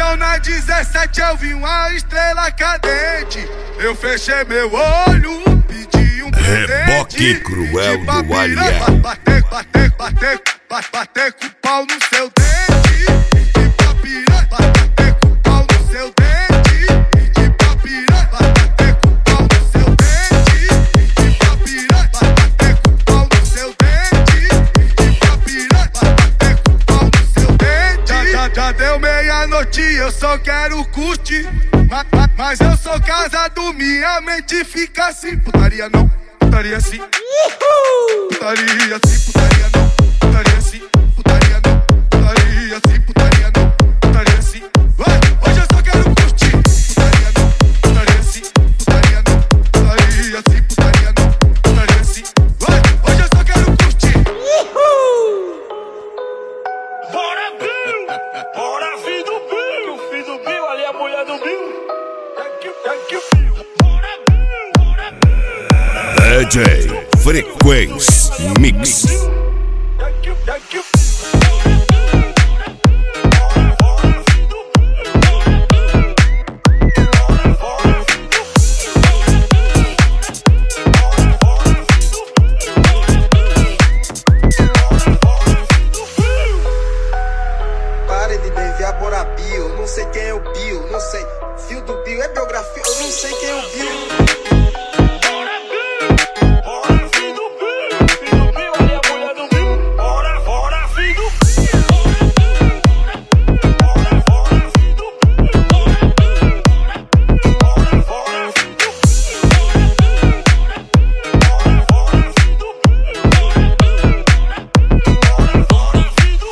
Então na 17 eu vi uma estrela cadente. Eu fechei meu olho, pedi um presente. Reboque cruel do Alien. Bater com o pau no seu dente. Pedi pra piranha, bater com o pau no seu dente. Pedi pra piranha, bater com o pau no seu dente. Pedi pra piranha, bater com o pau no seu dente. Pedi pra piranha, bater com o pau no seu dente. Já deu meia-noite, eu só quero curtir. Mas eu sou casado, minha mente fica assim. Putaria não, putaria sim. Putaria sim, putaria não. Putaria sim, putaria não. Putaria sim, putaria não. Putaria sim. Hoje eu só quero curtir. Putaria não, putaria sim. Putaria não. Putaria sim, putaria não. Putaria sim. Hoje eu só quero curtir. Bora, Bill! Bora, filho do Bill! O filho do Bill, ali é a mulher do Bill. Thank you, Bill. Bora, Bill! Bora, Bill! DJ Frequência Mix. Thank you. Pare de me enviar Bora Bill. Não sei quem é o Bill, não sei. Fio do Bill é biografia, eu não sei quem é o Bill.